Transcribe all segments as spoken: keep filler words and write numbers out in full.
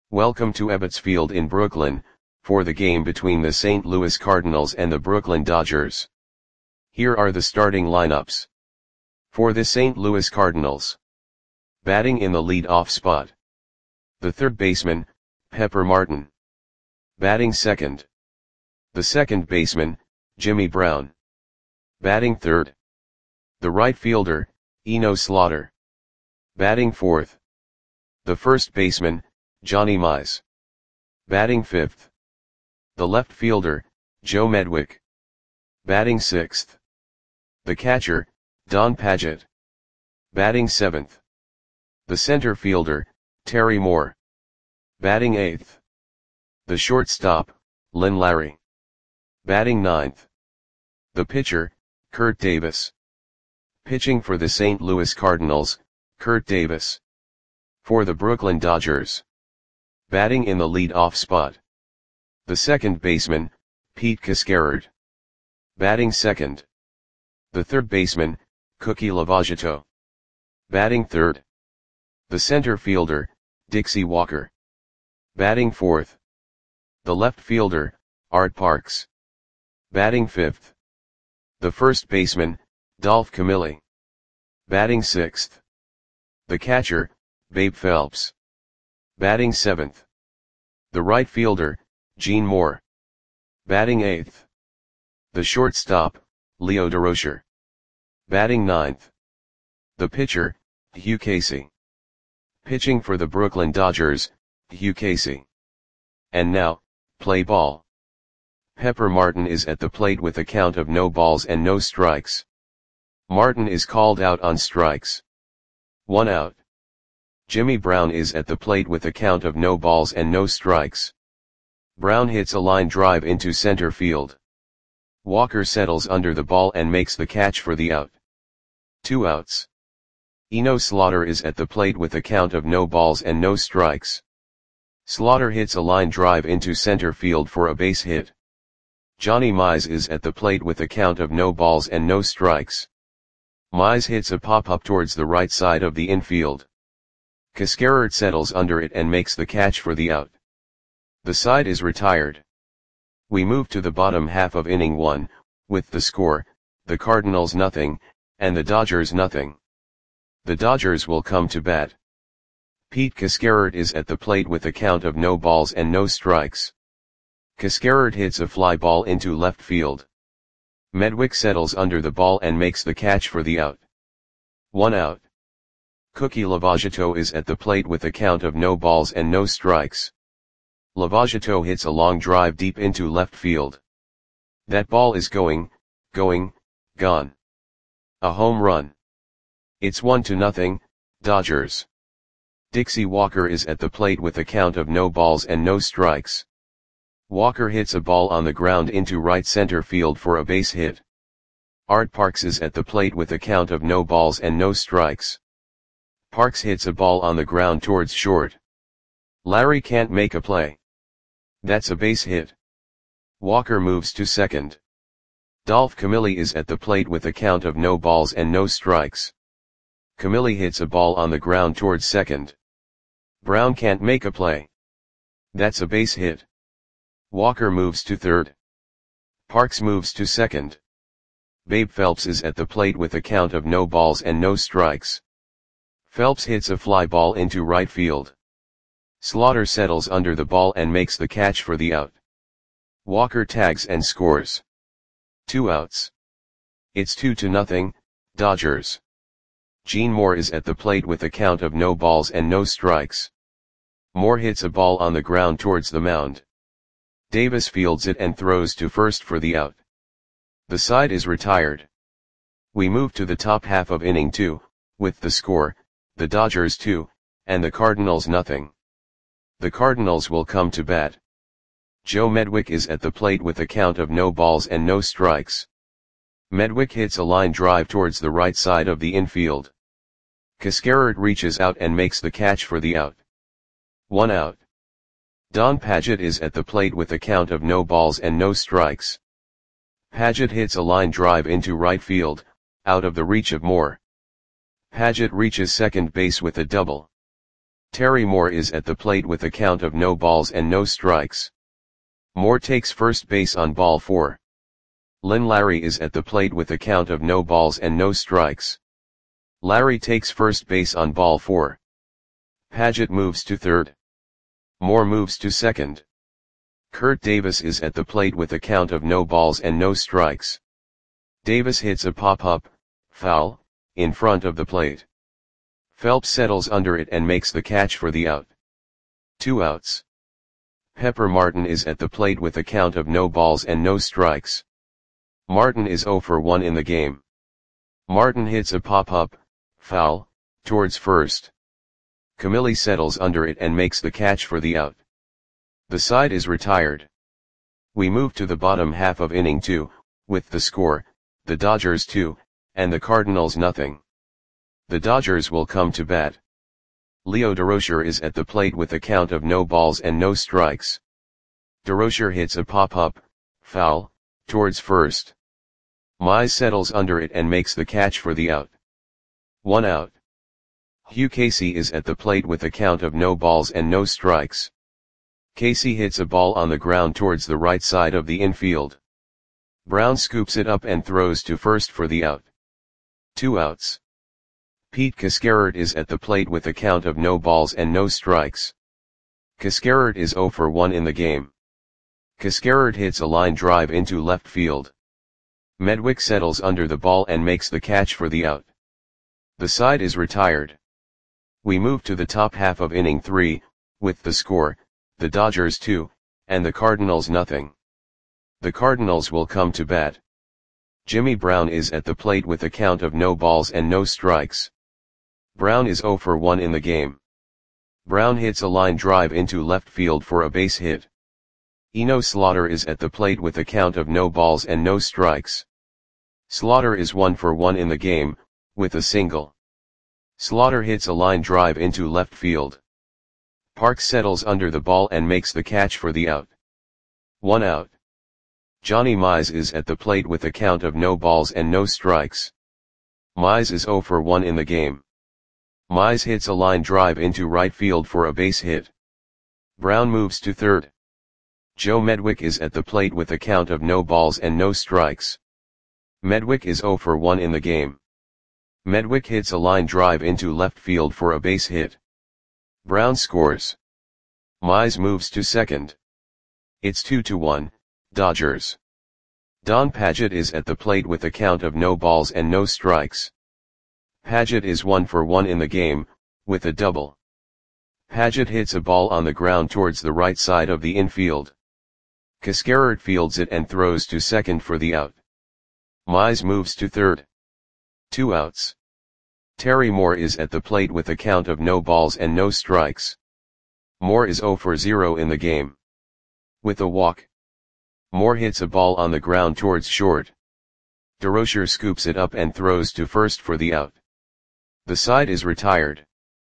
Welcome to Ebbets Field in Brooklyn, for the game between the Saint Louis Cardinals and the Brooklyn Dodgers. Here are the starting lineups. For the Saint Louis Cardinals. Batting in the lead-off spot. The third baseman, Pepper Martin. Batting second. The second baseman, Jimmy Brown. Batting third. The right fielder, Eno Slaughter. Batting fourth. The first baseman, Johnny Mize. Batting fifth. The left fielder, Joe Medwick. Batting sixth. The catcher, Don Padgett. Batting seventh. The center fielder, Terry Moore. Batting eighth. The shortstop, Lynn Larry. Batting ninth. The pitcher, Kurt Davis. Pitching for the Saint Louis Cardinals, Kurt Davis. For the Brooklyn Dodgers. Batting in the lead-off spot. The second baseman, Pete Cascarard. Batting second. The third baseman, Cookie Lavagetto. Batting third. The center fielder, Dixie Walker. Batting fourth. The left fielder, Art Parks. Batting fifth. The first baseman, Dolph Camilli. Batting sixth. The catcher, Babe Phelps. Batting seventh. The right fielder, Gene Moore. Batting eighth. The shortstop, Leo Durocher. Batting ninth. The pitcher, Hugh Casey. Pitching for the Brooklyn Dodgers, Hugh Casey. And now, play ball. Pepper Martin is at the plate with a count of no balls and no strikes. Martin is called out on strikes. One out. Jimmy Brown is at the plate with a count of no balls and no strikes. Brown hits a line drive into center field. Walker settles under the ball and makes the catch for the out. Two outs. Eno Slaughter is at the plate with a count of no balls and no strikes. Slaughter hits a line drive into center field for a base hit. Johnny Mize is at the plate with a count of no balls and no strikes. Mize hits a pop-up towards the right side of the infield. Cascarard settles under it and makes the catch for the out. The side is retired. We move to the bottom half of inning one, with the score, the Cardinals nothing, and the Dodgers nothing. The Dodgers will come to bat. Pete Cascarard is at the plate with a count of no balls and no strikes. Cascarard hits a fly ball into left field. Medwick settles under the ball and makes the catch for the out. One out. Cookie Lavagetto is at the plate with a count of no balls and no strikes. Lavagetto hits a long drive deep into left field. That ball is going, going, gone. A home run. It's one to nothing, Dodgers. Dixie Walker is at the plate with a count of no balls and no strikes. Walker hits a ball on the ground into right center field for a base hit. Art Parks is at the plate with a count of no balls and no strikes. Parks hits a ball on the ground towards short. Larry can't make a play. That's a base hit. Walker moves to second. Dolph Camilli is at the plate with a count of no balls and no strikes. Camilli hits a ball on the ground towards second. Brown can't make a play. That's a base hit. Walker moves to third. Parks moves to second. Babe Phelps is at the plate with a count of no balls and no strikes. Phelps hits a fly ball into right field. Slaughter settles under the ball and makes the catch for the out. Walker tags and scores. Two outs. It's two to nothing, Dodgers. Gene Moore is at the plate with a count of no balls and no strikes. Moore hits a ball on the ground towards the mound. Davis fields it and throws to first for the out. The side is retired. We move to the top half of inning two, with the score, the Dodgers two, and the Cardinals nothing. The Cardinals will come to bat. Joe Medwick is at the plate with a count of no balls and no strikes. Medwick hits a line drive towards the right side of the infield. Cascarard reaches out and makes the catch for the out. One out. Don Padgett is at the plate with a count of no balls and no strikes. Padgett hits a line drive into right field, out of the reach of Moore. Padgett reaches second base with a double. Terry Moore is at the plate with a count of no balls and no strikes. Moore takes first base on ball four. Lynn Larry is at the plate with a count of no balls and no strikes. Larry takes first base on ball four. Paget moves to third. Moore moves to second. Kurt Davis is at the plate with a count of no balls and no strikes. Davis hits a pop-up, foul, in front of the plate. Phelps settles under it and makes the catch for the out. Two outs. Pepper Martin is at the plate with a count of no balls and no strikes. Martin is oh for one in the game. Martin hits a pop-up, foul, towards first. Camilli settles under it and makes the catch for the out. The side is retired. We move to the bottom half of inning two, with the score, the Dodgers two, and the Cardinals nothing. The Dodgers will come to bat. Leo Durocher is at the plate with a count of no balls and no strikes. Durocher hits a pop-up, foul, towards first. Mize settles under it and makes the catch for the out. One out. Hugh Casey is at the plate with a count of no balls and no strikes. Casey hits a ball on the ground towards the right side of the infield. Brown scoops it up and throws to first for the out. Two outs. Pete Cascarert is at the plate with a count of no balls and no strikes. Cascarert is oh for one in the game. Cascarert hits a line drive into left field. Medwick settles under the ball and makes the catch for the out. The side is retired. We move to the top half of inning three, with the score, the Dodgers two, and the Cardinals nothing. The Cardinals will come to bat. Jimmy Brown is at the plate with a count of no balls and no strikes. Brown is oh for one in the game. Brown hits a line drive into left field for a base hit. Eno Slaughter is at the plate with a count of no balls and no strikes. Slaughter is one for one in the game, with a single. Slaughter hits a line drive into left field. Parks settles under the ball and makes the catch for the out. One out. Johnny Mize is at the plate with a count of no balls and no strikes. Mize is oh for one in the game. Mize hits a line drive into right field for a base hit. Brown moves to third. Joe Medwick is at the plate with a count of no balls and no strikes. Medwick is oh for one in the game. Medwick hits a line drive into left field for a base hit. Brown scores. Mize moves to second. It's two to one, Dodgers. Don Paget is at the plate with a count of no balls and no strikes. Paget is one for one in the game, with a double. Paget hits a ball on the ground towards the right side of the infield. Cascarert fields it and throws to second for the out. Mize moves to third. Two outs. Terry Moore is at the plate with a count of no balls and no strikes. Moore is oh for zero in the game. With a walk. Moore hits a ball on the ground towards short. Durocher scoops it up and throws to first for the out. The side is retired.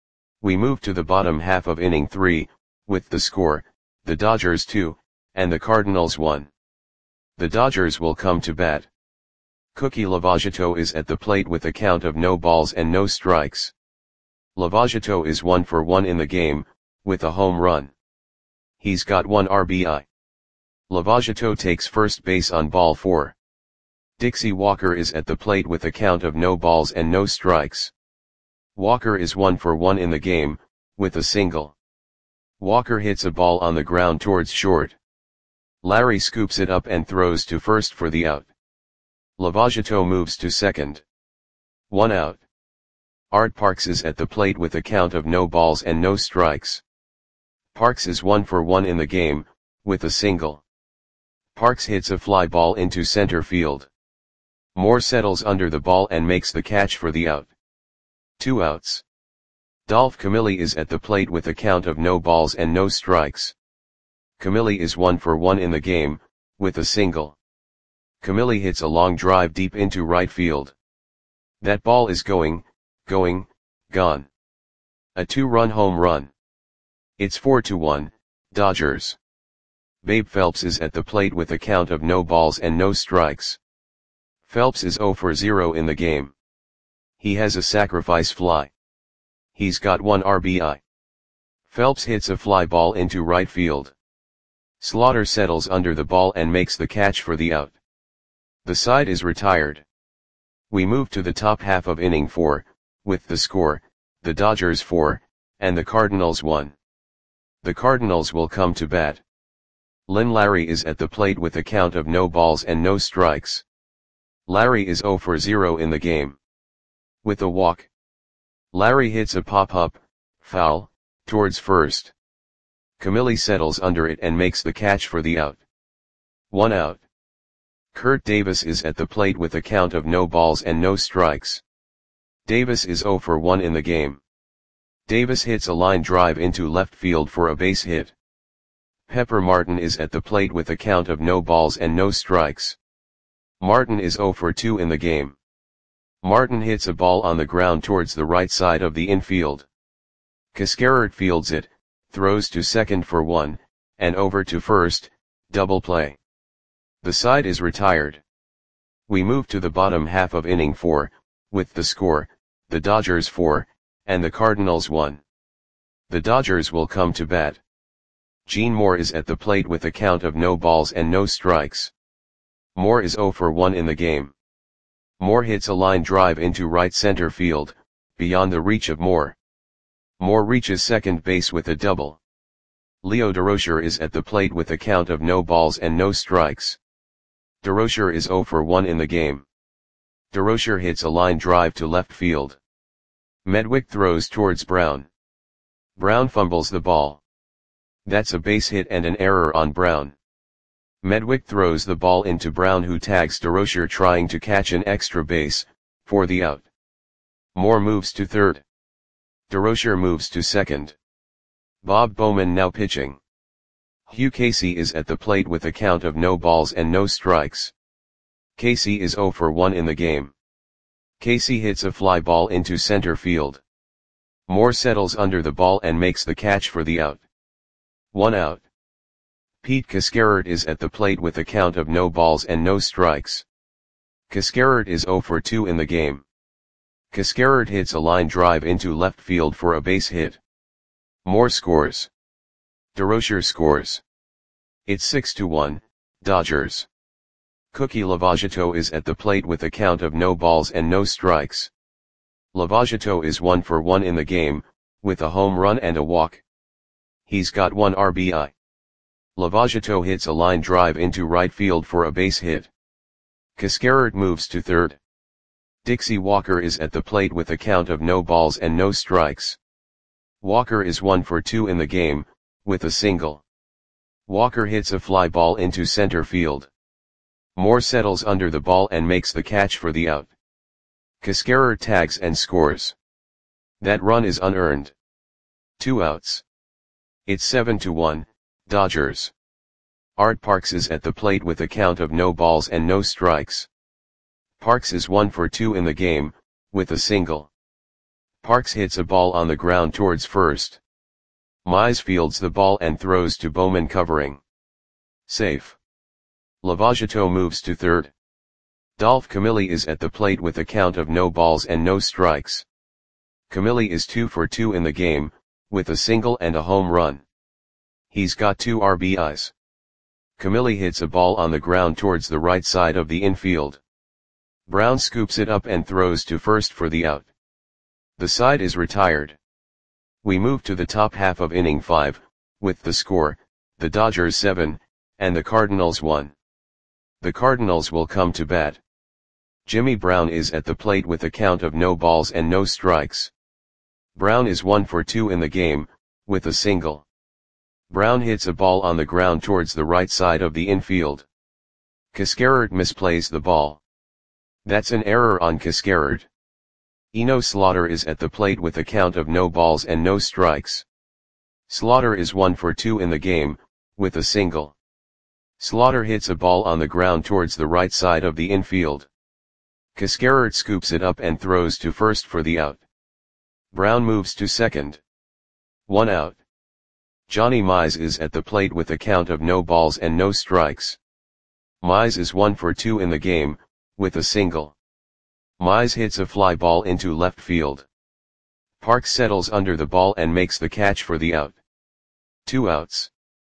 We move to the bottom half of inning three, with the score, the Dodgers two, and the Cardinals one. The Dodgers will come to bat. Cookie Lavagetto is at the plate with a count of no balls and no strikes. Lavagetto is one for one in the game, with a home run. He's got one R B I. Lavagetto takes first base on ball four. Dixie Walker is at the plate with a count of no balls and no strikes. Walker is one for one in the game, with a single. Walker hits a ball on the ground towards short. Larry scoops it up and throws to first for the out. Lavagetto moves to second. One out. Art Parks is at the plate with a count of no balls and no strikes. Parks is one for one in the game, with a single. Parks hits a fly ball into center field. Moore settles under the ball and makes the catch for the out. Two outs. Dolph Camilli is at the plate with a count of no balls and no strikes. Camilli is one for one in the game, with a single. Camilli hits a long drive deep into right field. That ball is going, going, gone. A two-run home run. It's four to one, Dodgers. Babe Phelps is at the plate with a count of no balls and no strikes. Phelps is oh for zero in the game. He has a sacrifice fly. He's got one R B I. Phelps hits a fly ball into right field. Slaughter settles under the ball and makes the catch for the out. The side is retired. We move to the top half of inning four, with the score, the Dodgers four, and the Cardinals one. The Cardinals will come to bat. Lynn Larry is at the plate with a count of no balls and no strikes. Larry is zero for zero in the game. With a walk, Larry hits a pop-up, foul, towards first. Camilli settles under it and makes the catch for the out. One out. Kurt Davis is at the plate with a count of no balls and no strikes. Davis is zero for one in the game. Davis hits a line drive into left field for a base hit. Pepper Martin is at the plate with a count of no balls and no strikes. Martin is zero for two in the game. Martin hits a ball on the ground towards the right side of the infield. Cascarert fields it, throws to second for one, and over to first, double play. The side is retired. We move to the bottom half of inning four, with the score, the Dodgers four, and the Cardinals one. The Dodgers will come to bat. Gene Moore is at the plate with a count of no balls and no strikes. Moore is zero for one in the game. Moore hits a line drive into right center field, beyond the reach of Moore. Moore reaches second base with a double. Leo Durocher is at the plate with a count of no balls and no strikes. Durocher is zero for one in the game. Durocher hits a line drive to left field. Medwick throws towards Brown. Brown fumbles the ball. That's a base hit and an error on Brown. Medwick throws the ball into Brown, who tags Durocher trying to catch an extra base, for the out. Moore moves to third. Durocher moves to second. Bob Bowman now pitching. Hugh Casey is at the plate with a count of no balls and no strikes. Casey is zero for one in the game. Casey hits a fly ball into center field. Moore settles under the ball and makes the catch for the out. One out. Pete Cascarert is at the plate with a count of no balls and no strikes. Cascarert is zero for two in the game. Cascarert hits a line drive into left field for a base hit. Moore scores. Durocher scores. It's six to one, Dodgers. Cookie Lavagetto is at the plate with a count of no balls and no strikes. Lavagetto is one for one in the game, with a home run and a walk. He's got one R B I. Lavagetto hits a line drive into right field for a base hit. Cascarert moves to third. Dixie Walker is at the plate with a count of no balls and no strikes. Walker is one for two in the game, with a single. Walker hits a fly ball into center field. Moore settles under the ball and makes the catch for the out. Cascarert tags and scores. That run is unearned. Two outs. It's seven to one, Dodgers. Art Parks is at the plate with a count of no balls and no strikes. Parks is one for two in the game, with a single. Parks hits a ball on the ground towards first. Mize fields the ball and throws to Bowman covering. Safe. Lavagetto moves to third. Dolph Camilli is at the plate with a count of no balls and no strikes. Camilli is two for two in the game, with a single and a home run. He's got two R B Is. Camilli hits a ball on the ground towards the right side of the infield. Brown scoops it up and throws to first for the out. The side is retired. We move to the top half of inning five, with the score, the Dodgers seven, and the Cardinals one. The Cardinals will come to bat. Jimmy Brown is at the plate with a count of no balls and no strikes. Brown is one for two in the game, with a single. Brown hits a ball on the ground towards the right side of the infield. Cascarert misplays the ball. That's an error on Cascarert. Eno Slaughter is at the plate with a count of no balls and no strikes. Slaughter is one for two in the game, with a single. Slaughter hits a ball on the ground towards the right side of the infield. Cascarert scoops it up and throws to first for the out. Brown moves to second. One out. Johnny Mize is at the plate with a count of no balls and no strikes. Mize is one for two in the game, with a single. Mize hits a fly ball into left field. Parks settles under the ball and makes the catch for the out. Two outs.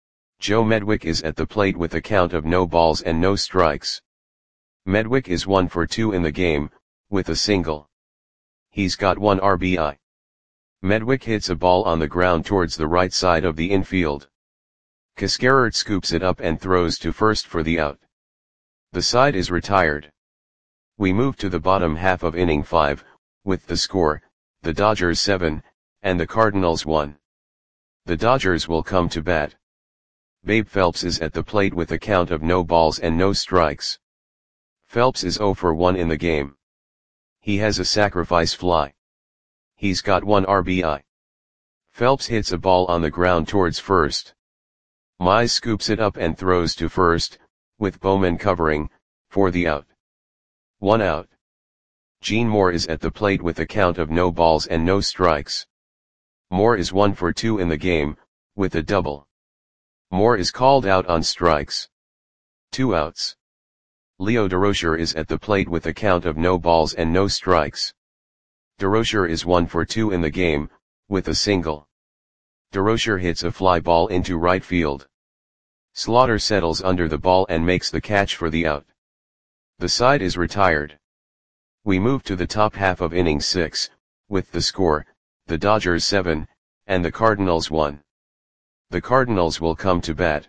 Joe Medwick is at the plate with a count of no balls and no strikes. Medwick is one for two in the game, with a single. He's got one R B I. Medwick hits a ball on the ground towards the right side of the infield. Cascarert scoops it up and throws to first for the out. The side is retired. We move to the bottom half of inning five, with the score, the Dodgers seven, and the Cardinals one. The Dodgers will come to bat. Babe Phelps is at the plate with a count of no balls and no strikes. Phelps is oh for one in the game. He has a sacrifice fly. He's got one R B I. Phelps hits a ball on the ground towards first. Mize scoops it up and throws to first, with Bowman covering, for the out. One out. Gene Moore is at the plate with a count of no balls and no strikes. Moore is one for two in the game, with a double. Moore is called out on strikes. Two outs. Leo Durocher is at the plate with a count of no balls and no strikes. Durocher is one for two in the game, with a single. Durocher hits a fly ball into right field. Slaughter settles under the ball and makes the catch for the out. The side is retired. We move to the top half of inning six, with the score, the Dodgers seven, and the Cardinals one. The Cardinals will come to bat.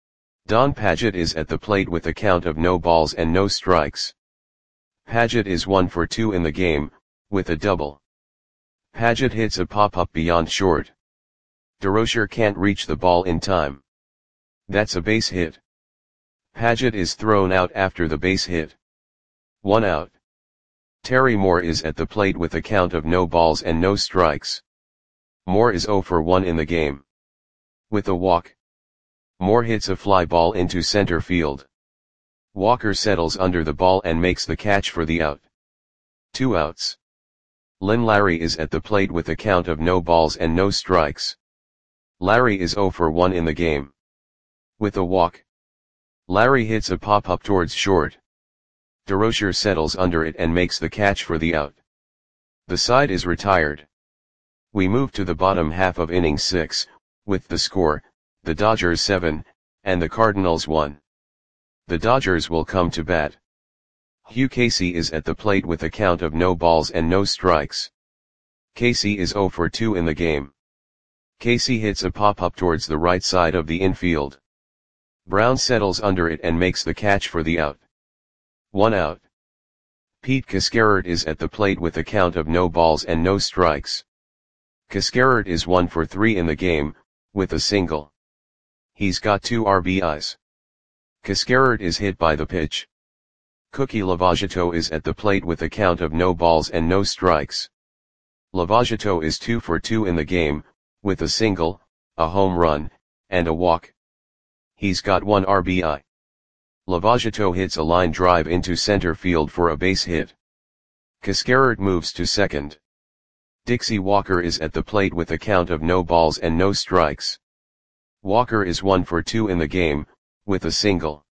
Don Padgett is at the plate with a count of no balls and no strikes. Padgett is one for two in the game, with a double. Padgett hits a pop-up beyond short. Durocher can't reach the ball in time. That's a base hit. Padgett is thrown out after the base hit. One out. Terry Moore is at the plate with a count of no balls and no strikes. Moore is oh for one in the game. With a walk. Moore hits a fly ball into center field. Walker settles under the ball and makes the catch for the out. Two outs. Lynn Larry is at the plate with a count of no balls and no strikes. Larry is oh for one in the game. With a walk. Larry hits a pop-up towards short. Durocher settles under it and makes the catch for the out. The side is retired. We move to the bottom half of inning six, with the score, the Dodgers seven, and the Cardinals one. The Dodgers will come to bat. Hugh Casey is at the plate with a count of no balls and no strikes. Casey is oh for two in the game. Casey hits a pop-up towards the right side of the infield. Brown settles under it and makes the catch for the out. One out. Pete Cascarert is at the plate with a count of no balls and no strikes. Cascarert is one for three in the game, with a single. He's got two R B Is. Cascarert is hit by the pitch. Cookie Lavagetto is at the plate with a count of no balls and no strikes. Lavagetto is two for two in the game, with a single, a home run, and a walk. He's got one R B I. Lavagetto hits a line drive into center field for a base hit. Cascarert moves to second. Dixie Walker is at the plate with a count of no balls and no strikes. Walker is one for two in the game, with a single.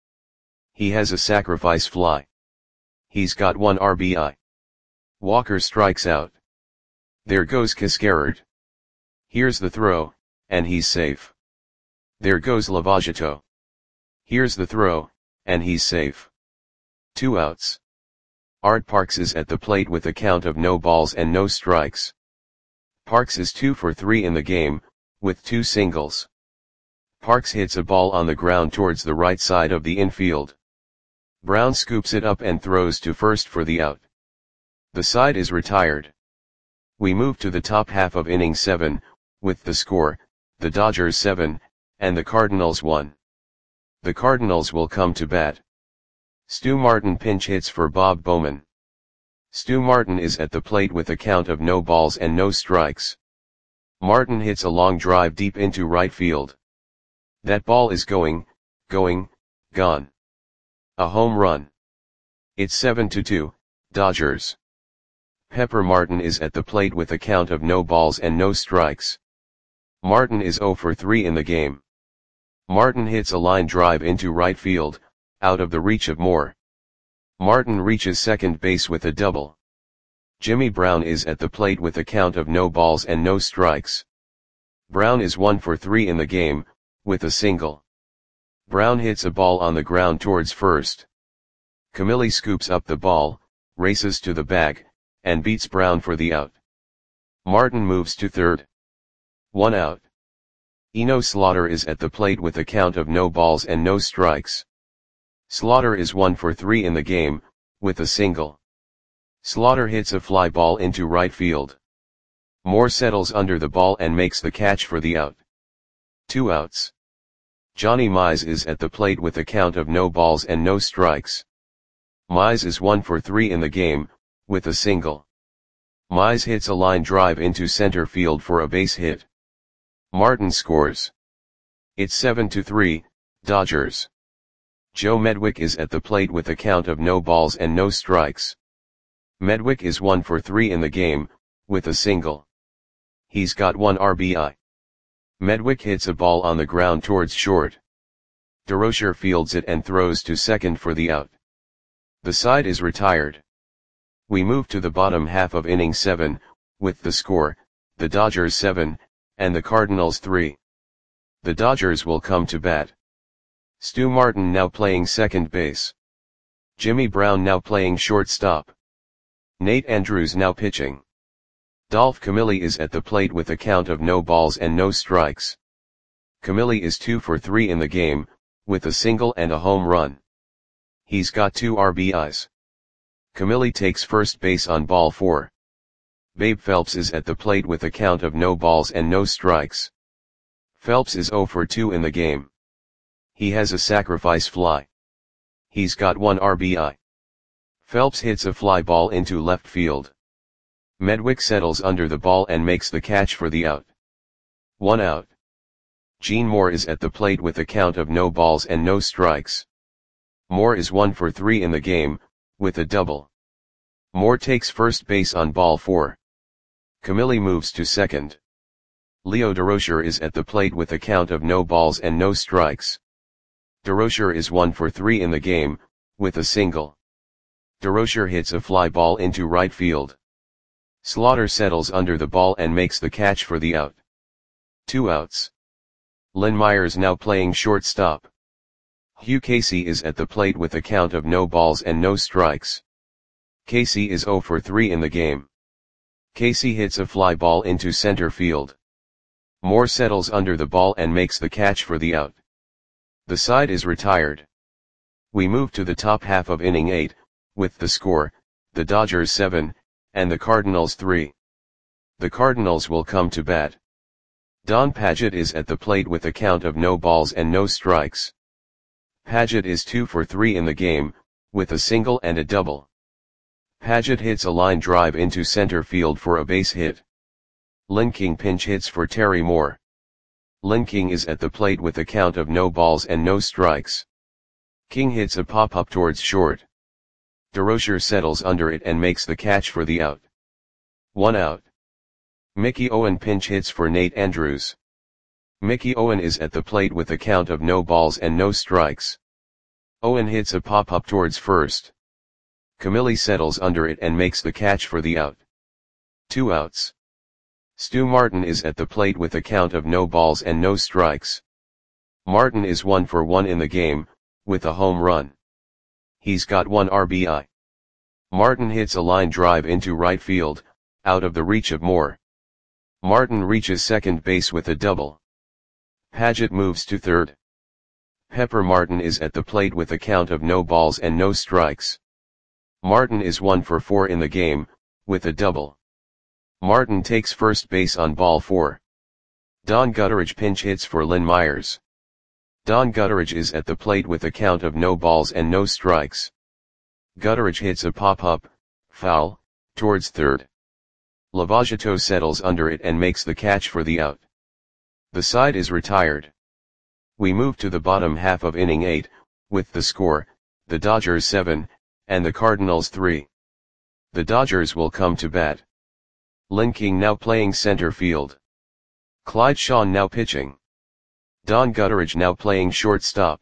He has a sacrifice fly. He's got one R B I. Walker strikes out. There goes Cascarert. Here's the throw, and he's safe. There goes Lavagetto. Here's the throw, and he's safe. Two outs. Art Parks is at the plate with a count of no balls and no strikes. Parks is two for three in the game, with two singles. Parks hits a ball on the ground towards the right side of the infield. Brown scoops it up and throws to first for the out. The side is retired. We move to the top half of inning seven, with the score, the Dodgers seven, and the Cardinals one. The Cardinals will come to bat. Stu Martin pinch hits for Bob Bowman. Stu Martin is at the plate with a count of no balls and no strikes. Martin hits a long drive deep into right field. That ball is going, going, gone. A home run. It's seven to two, Dodgers. Pepper Martin is at the plate with a count of no balls and no strikes. Martin is oh for three in the game. Martin hits a line drive into right field, out of the reach of Moore. Martin reaches second base with a double. Jimmy Brown is at the plate with a count of no balls and no strikes. Brown is one for three in the game, with a single. Brown hits a ball on the ground towards first. Camille scoops up the ball, races to the bag, and beats Brown for the out. Martin moves to third. One out. Eno Slaughter is at the plate with a count of no balls and no strikes. Slaughter is one for three in the game, with a single. Slaughter hits a fly ball into right field. Moore settles under the ball and makes the catch for the out. Two outs. Johnny Mize is at the plate with a count of no balls and no strikes. Mize is one for three in the game, with a single. Mize hits a line drive into center field for a base hit. Martin scores. It's seven to three, Dodgers. Joe Medwick is at the plate with a count of no balls and no strikes. Medwick is one for three in the game, with a single. He's got one R B I. Medwick hits a ball on the ground towards short. DeRocher fields it and throws to second for the out. The side is retired. We move to the bottom half of inning seven, with the score, the Dodgers seven, and the Cardinals three. The Dodgers will come to bat. Stu Martin now playing second base. Jimmy Brown now playing shortstop. Nate Andrews now pitching. Dolph Camille is at the plate with a count of no balls and no strikes. Camille is two for three in the game, with a single and a home run. He's got two R B Is. Camille takes first base on ball four. Babe Phelps is at the plate with a count of no balls and no strikes. Phelps is zero for two in the game. He has a sacrifice fly. He's got one R B I. Phelps hits a fly ball into left field. Medwick settles under the ball and makes the catch for the out. One out. Gene Moore is at the plate with a count of no balls and no strikes. Moore is one for three in the game, with a double. Moore takes first base on ball four. Camille moves to second. Leo DeRocher is at the plate with a count of no balls and no strikes. DeRocher is one for three in the game, with a single. DeRocher hits a fly ball into right field. Slaughter settles under the ball and makes the catch for the out. Two outs. Lynn Myers now playing shortstop. Hugh Casey is at the plate with a count of no balls and no strikes. Casey is zero for three in the game. Casey hits a fly ball into center field. Moore settles under the ball and makes the catch for the out. The side is retired. We move to the top half of inning eight, with the score, the Dodgers seven, and the Cardinals three. The Cardinals will come to bat. Don Padgett is at the plate with a count of no balls and no strikes. Padgett is two for three in the game, with a single and a double. Padgett hits a line drive into center field for a base hit. Lynn King pinch hits for Terry Moore. Lynn King is at the plate with a count of no balls and no strikes. King hits a pop-up towards short. DeRocher settles under it and makes the catch for the out. One out. Mickey Owen pinch hits for Nate Andrews. Mickey Owen is at the plate with a count of no balls and no strikes. Owen hits a pop-up towards first. Camille settles under it and makes the catch for the out. Two outs. Stu Martin is at the plate with a count of no balls and no strikes. Martin is one for one in the game, with a home run. He's got one R B I. Martin hits a line drive into right field, out of the reach of Moore. Martin reaches second base with a double. Padgett moves to third. Pepper Martin is at the plate with a count of no balls and no strikes. Martin is one for four in the game, with a double. Martin takes first base on ball four. Don Gutteridge pinch hits for Lynn Myers. Don Gutteridge is at the plate with a count of no balls and no strikes. Gutteridge hits a pop-up, foul, towards third. Lavageto settles under it and makes the catch for the out. The side is retired. We move to the bottom half of inning eight, with the score, the Dodgers seven, and the Cardinals three. The Dodgers will come to bat. Lynn King now playing center field. Clyde Shawn now pitching. Don Gutteridge now playing shortstop.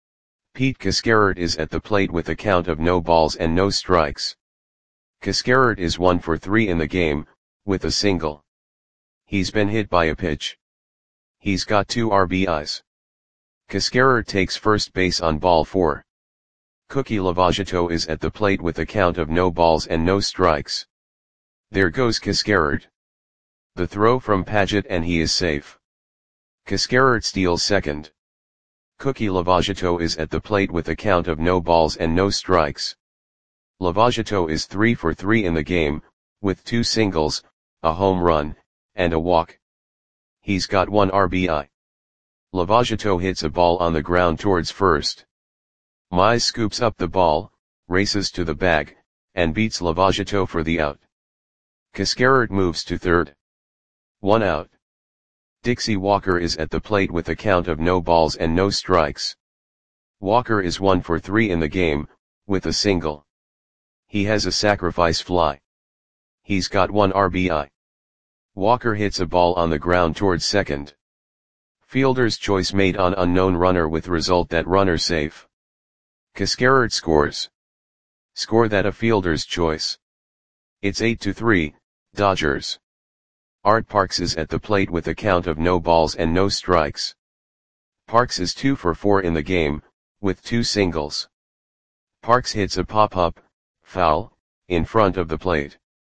Pete Cascarert is at the plate with a count of no balls and no strikes. Cascarert is one for three in the game, with a single. He's been hit by a pitch. He's got two R B Is. Casquerer takes first base on ball four. Cookie Lavageto is at the plate with a count of no balls and no strikes. There goes Casquerer. The throw from Paget and he is safe. Casquerer steals second. Cookie Lavageto is at the plate with a count of no balls and no strikes. Lavageto is three for three in the game, with two singles, a home run, and a walk. He's got one R B I. Lavageto hits a ball on the ground towards first. Mize scoops up the ball, races to the bag, and beats Lavageto for the out. Casquerer moves to third. One out. Dixie Walker is at the plate with a count of no balls and no strikes. Walker is one for three in the game, with a single. He has a sacrifice fly. He's got one R B I. Walker hits a ball on the ground towards second. Fielder's choice made on unknown runner with result that runner safe. Casquerer scores. Score that a fielder's choice. It's eight to three, Dodgers. Art Parks is at the plate with a count of no balls and no strikes. Parks is two for four in the game, with two singles. Parks hits a pop-up, foul, in front of the plate.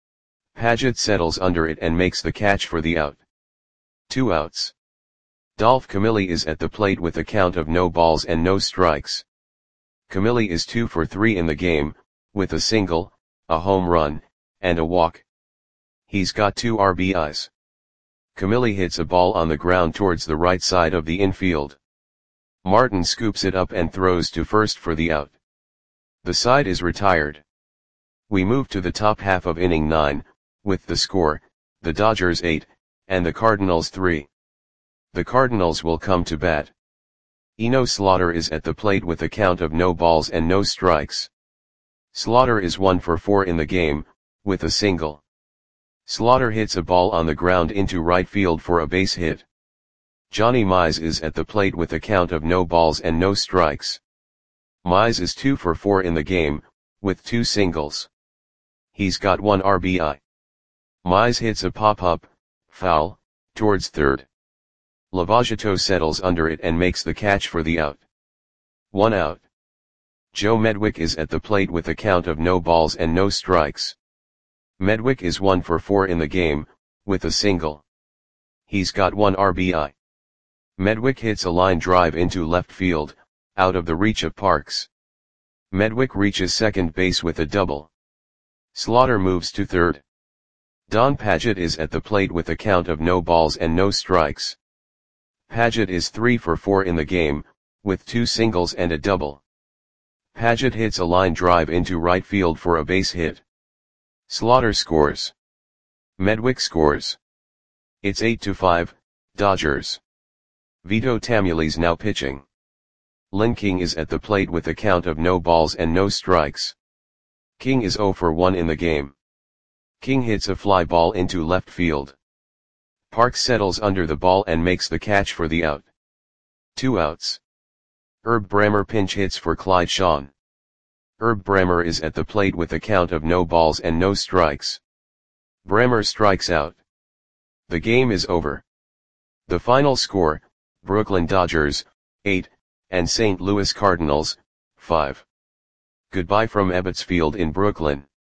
Paget settles under it and makes the catch for the out. Two outs. Dolph Camilli is at the plate with a count of no balls and no strikes. Camilli is two for three in the game, with a single, a home run, and a walk. He's got two R B Is. Camilli hits a ball on the ground towards the right side of the infield. Martin scoops it up and throws to first for the out. The side is retired. We move to the top half of inning nine, with the score, the Dodgers eight, and the Cardinals three. The Cardinals will come to bat. Eno Slaughter is at the plate with a count of no balls and no strikes. Slaughter is one for four in the game, with a single. Slaughter hits a ball on the ground into right field for a base hit. Johnny Mize is at the plate with a count of no balls and no strikes. Mize is two for four in the game, with two singles. He's got one R B I. Mize hits a pop-up, foul, towards third. Lavageto settles under it and makes the catch for the out. One out. Joe Medwick is at the plate with a count of no balls and no strikes. Medwick is one for four in the game, with a single. He's got one R B I. Medwick hits a line drive into left field, out of the reach of Parks. Medwick reaches second base with a double. Slaughter moves to third. Don Paget is at the plate with a count of no balls and no strikes. Paget is three for four in the game, with two singles and a double. Paget hits a line drive into right field for a base hit. Slaughter scores. Medwick scores. It's eight to five, Dodgers. Vito Tamuli's now pitching. Lynn King is at the plate with a count of no balls and no strikes. King is zero for one in the game. King hits a fly ball into left field. Parks settles under the ball and makes the catch for the out. Two outs. Herb Brammer pinch hits for Clyde Shawn. Herb Brammer is at the plate with a count of no balls and no strikes. Brammer strikes out. The game is over. The final score, Brooklyn Dodgers, eight, and Saint Louis Cardinals, five. Goodbye from Ebbets Field in Brooklyn.